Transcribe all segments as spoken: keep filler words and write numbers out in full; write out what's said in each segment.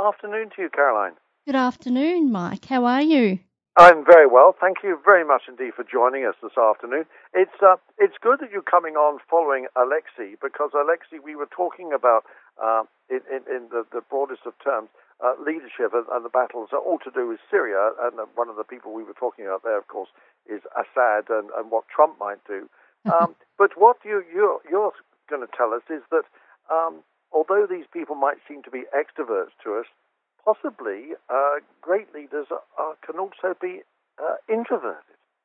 afternoon to you, Caroline. Good afternoon, Mike. How are you? I'm very well. Thank you very much indeed for joining us this afternoon. It's uh, it's good that you're coming on following Alexei, because Alexei, we were talking about, uh, in, in, in the, the broadest of terms, uh, leadership and, and the battles are all to do with Syria. And one of the people we were talking about there, of course, is Assad and, and what Trump might do. Um, but what you, you're, you're going to tell us is that um, although these people might seem to be extroverts to us, possibly uh, great leaders are, can also be uh, introverted.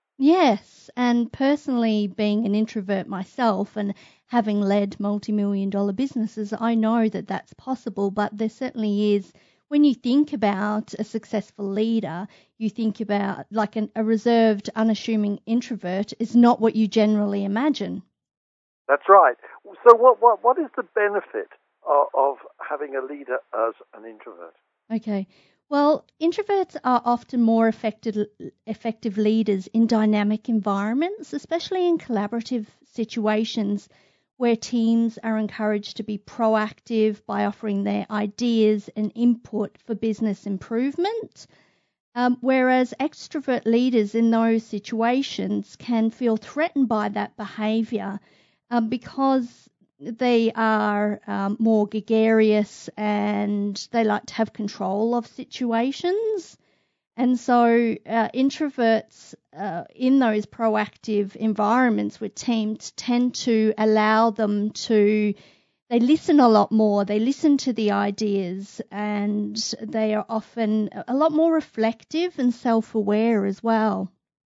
Yes, and personally being an introvert myself and having led multi-million dollar businesses, I know that that's possible, but there certainly is. When you think about a successful leader, you think about like an, a reserved, unassuming introvert is not what you generally imagine. That's right. So what, what, what is the benefit of, of having a leader as an introvert? Okay. Well, introverts are often more effective, effective leaders in dynamic environments, especially in collaborative situations where teams are encouraged to be proactive by offering their ideas and input for business improvement. Um, whereas extrovert leaders in those situations can feel threatened by that behaviour um, because they are um, more gregarious and they like to have control of situations. And so uh, introverts uh, in those proactive environments with teams tend to allow them to, they listen a lot more, they listen to the ideas, and they are often a lot more reflective and self-aware as well.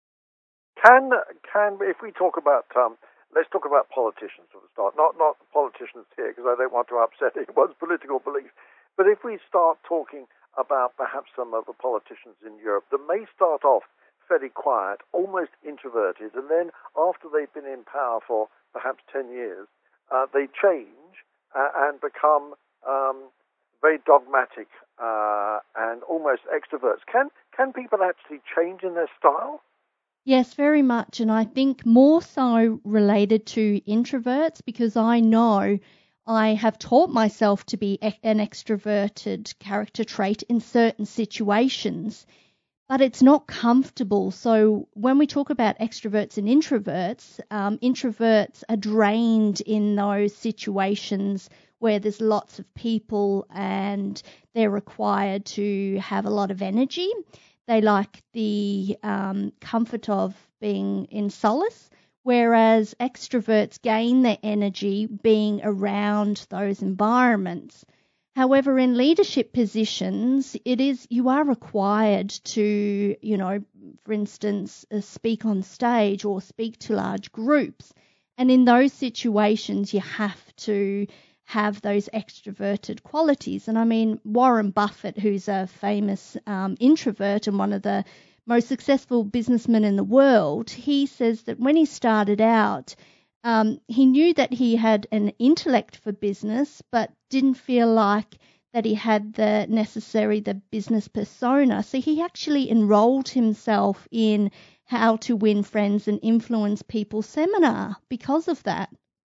Can, can if we talk about... Um, Let's talk about politicians for the start. Not not politicians here, because I don't want to upset anyone's political beliefs. But if we start talking about perhaps some of the politicians in Europe that may start off fairly quiet, almost introverted, and then after they've been in power for perhaps ten years, uh, they change uh, and become um, very dogmatic uh, and almost extroverts. Can can people actually change in their style? Yes, very much. And I think more so related to introverts, because I know I have taught myself to be an extroverted character trait in certain situations, but it's not comfortable. So when we talk about extroverts and introverts, um, introverts are drained in those situations where there's lots of people and they're required to have a lot of energy. They like the um, comfort of being in solace, whereas extroverts gain their energy being around those environments. However, in leadership positions, it is you are required to, you know, for instance, uh, speak on stage or speak to large groups. And in those situations, you have to have those extroverted qualities. And I mean, Warren Buffett, who's a famous um, introvert and one of the most successful businessmen in the world, he says that when he started out, um, he knew that he had an intellect for business, but didn't feel like that he had the necessary, the business persona. So he actually enrolled himself in How to Win Friends and Influence People seminar because of that.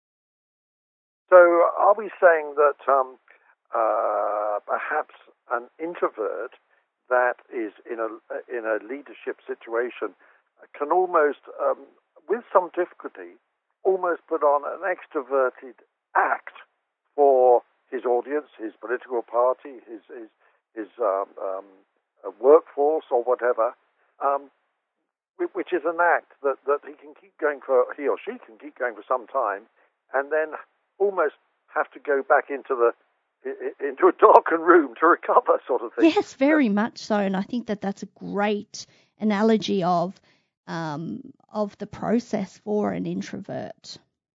So are we saying that um, uh, perhaps an introvert that is in a in a leadership situation can almost, um, with some difficulty, almost put on an extroverted act for his audience, his political party, his his, his um, um, workforce or whatever, um, which is an act that, that he can keep going for, he or she can keep going for some time, and then almost have to go back into the into a darkened room to recover, sort of thing. Yes, very much so, and I think that that's a great analogy of um, of the process for an introvert.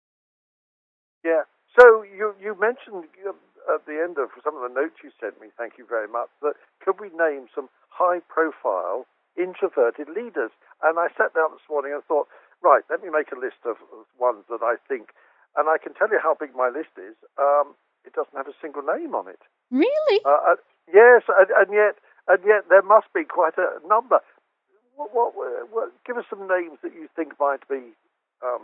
Yeah. So you you mentioned at the end of some of the notes you sent me, thank you very much, that could we name some high-profile introverted leaders? And I sat down this morning and thought, right, let me make a list of ones that I think. And I can tell you how big my list is. Um, it doesn't have a single name on it. Really? Uh, uh, yes, and, and yet, and yet there must be quite a number. What, what, what, give us some names that you think might be um,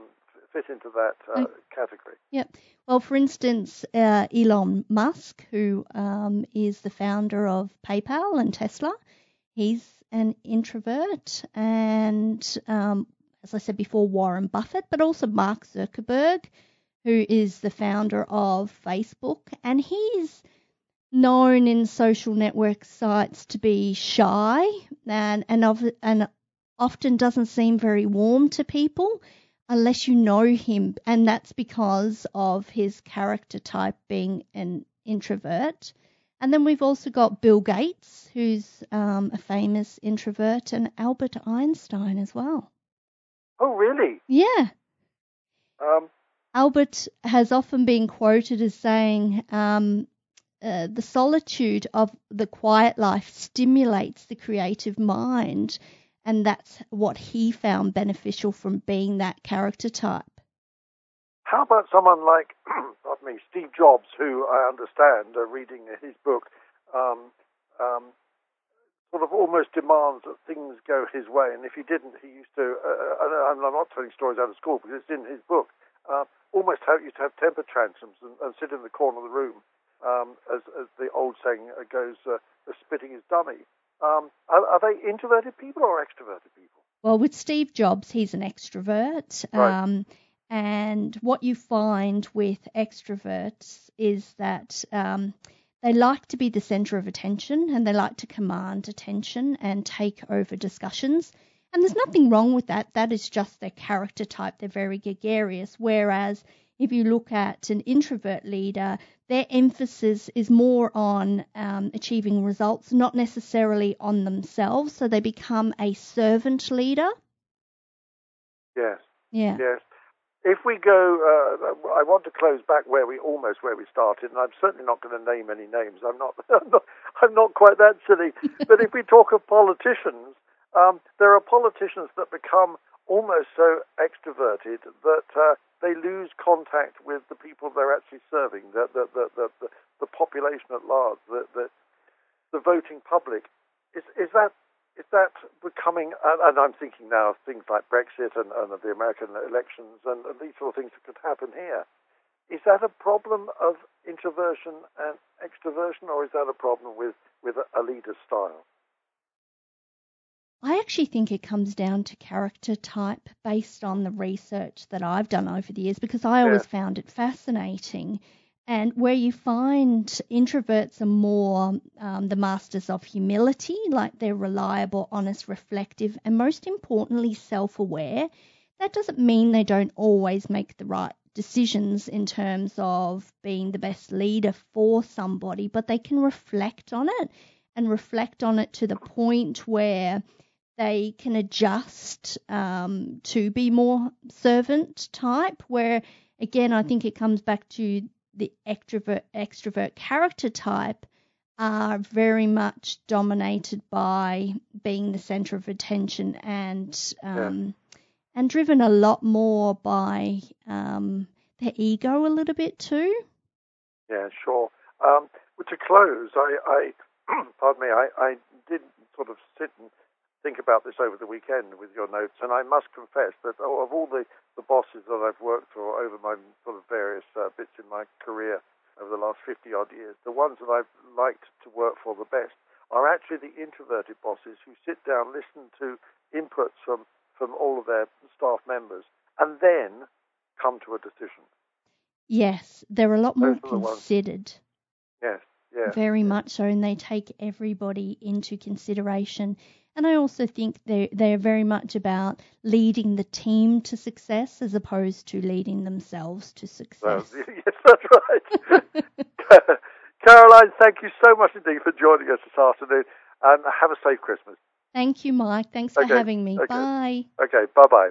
fit into that uh, Okay. category? Yep. Well, for instance, uh, Elon Musk, who um, is the founder of PayPal and Tesla, he's an introvert. And um, as I said before, Warren Buffett, but also Mark Zuckerberg, who is the founder of Facebook. And he's known in social network sites to be shy and, and, of, and often doesn't seem very warm to people unless you know him, and that's because of his character type being an introvert. And then we've also got Bill Gates, who's um, a famous introvert, and Albert Einstein as well. Oh, really? Yeah. Um, Albert has often been quoted as saying, um, uh, the solitude of the quiet life stimulates the creative mind. And that's what he found beneficial from being that character type. How about someone like, pardon me, Steve Jobs, who I understand, uh, reading his book, um, um, sort of almost demands that things go his way. And if he didn't, he used to, uh, and I'm not telling stories out of school because it's in his book, uh, almost how used to have temper tantrums and, and sit in the corner of the room, um, as, as the old saying goes, uh, spitting his dummy. Um, are, are they introverted people or extroverted people? Well, with Steve Jobs, he's an extrovert. Right. Um, and what you find with extroverts is that um, they like to be the center of attention and they like to command attention and take over discussions. And there's nothing wrong with that. That is just their character type. They're very gregarious. Whereas if you look at an introvert leader, their emphasis is more on um, achieving results, not necessarily on themselves. So they become a servant leader. Yes. Yeah. Yes. If we go, uh, I want to close back where we almost where we started, and I'm certainly not going to name any names. I'm not. I'm not, I'm not quite that silly. But if we talk of politicians, um, there are politicians that become almost so extroverted that uh, they lose contact with the people they're actually serving, the the the the, the, the population at large, the, the the voting public. Is is that is that becoming? And I'm thinking now of things like Brexit and, and the American elections and, and these sort of things that could happen here. Is that a problem of introversion and extroversion, or is that a problem with with a leader's style? I actually think it comes down to character type based on the research that I've done over the years, because I always Yeah. found it fascinating. And where you find introverts are more um, the masters of humility, like they're reliable, honest, reflective, and most importantly, self-aware. That doesn't mean they don't always make the right decisions in terms of being the best leader for somebody, but they can reflect on it and reflect on it to the point where they can adjust um, to be more servant type, where, again, I think it comes back to the extrovert, extrovert character type are very much dominated by being the center of attention and um, yeah. and driven a lot more by um, their ego a little bit too. Yeah, sure. Um, to close, I, I pardon me, I, I did sort of sit and think about this over the weekend with your notes, and I must confess that of all the, the bosses that I've worked for over my sort of various uh, bits in my career over the last fifty-odd years, the ones that I've liked to work for the best are actually the introverted bosses who sit down, listen to inputs from, from all of their staff members, and then come to a decision. Yes, they're a lot more Those are the considered. Ones. Yes, yes. Very yes. much so, and they take everybody into consideration. And I also think they're, they're very much about leading the team to success as opposed to leading themselves to success. Well, yes, that's right. Caroline, thank you so much indeed for joining us this afternoon, and have a safe Christmas. Thank you, Mike. Thanks okay. for having me. Okay. Bye. Okay, bye-bye.